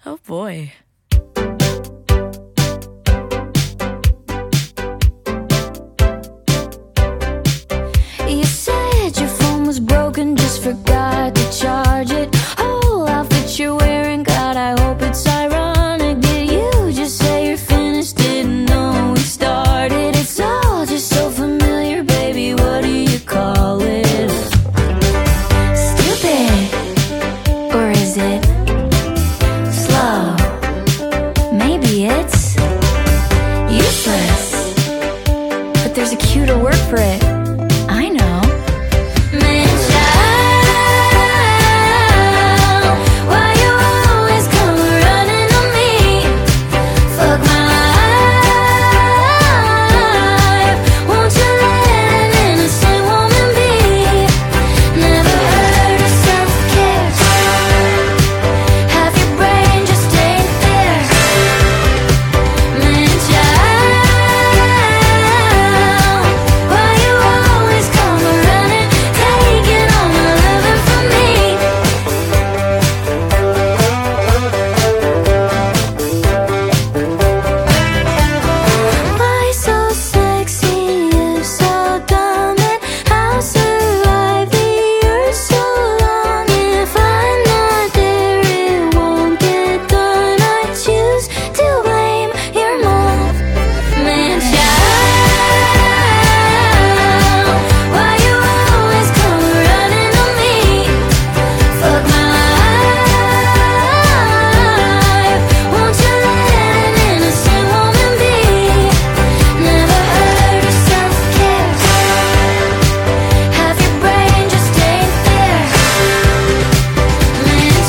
Oh boy. You said your phone was broken, just forgot to charge it. Whole outfit you're wearing, God, I hope it's ironic. Did you just say you're finished? Didn't know we started. It's all just so familiar, baby, what do you call it? Stupid, or is it slow? Maybe it's useless, but there's a cuter word for it. I know. Man, child, why you always come running on me? Fuck my life. Won't you let an innocent woman be? Never heard of self-care. Half your brain just ain't there. Man, child, why you always come running, taking all my loving from me? Why so sexy, you so dumb, and I'll survive the earth so long. If I'm not there, it won't get done. I choose to blame your mom. Man, child, why you always come running on me? Fuck my life. Won't you let an innocent woman be? Never heard of self-care. Half your brain just ain't there. Man,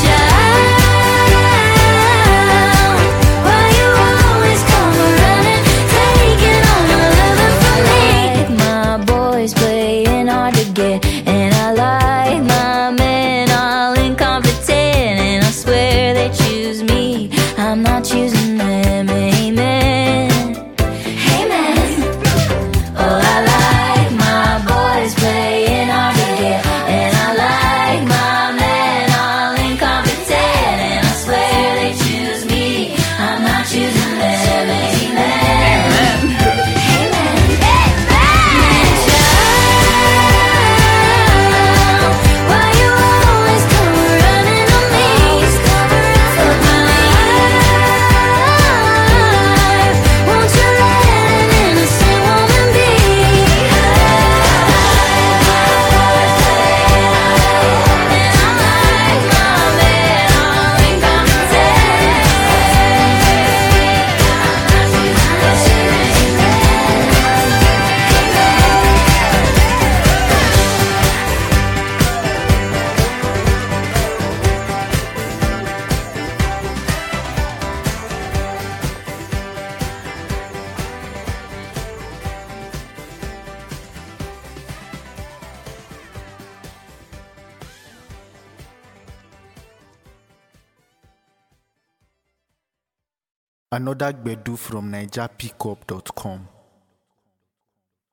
child, why you always come running, taking all my loving from me? My boys playing hard to get, and I like my men all incompetent, and I swear they choose me, I'm not choosing them. Amen. Amen. Oh, I like my boys playing hard to get, and I like my men all incompetent, and I swear they choose me, I'm not choosing them. Amen. Amen. Man, child, why you always come running on me? Fuck my life. Won't you let an innocent woman be? And I like my men all incompetent. Another Gbedu from NigerPickup.com.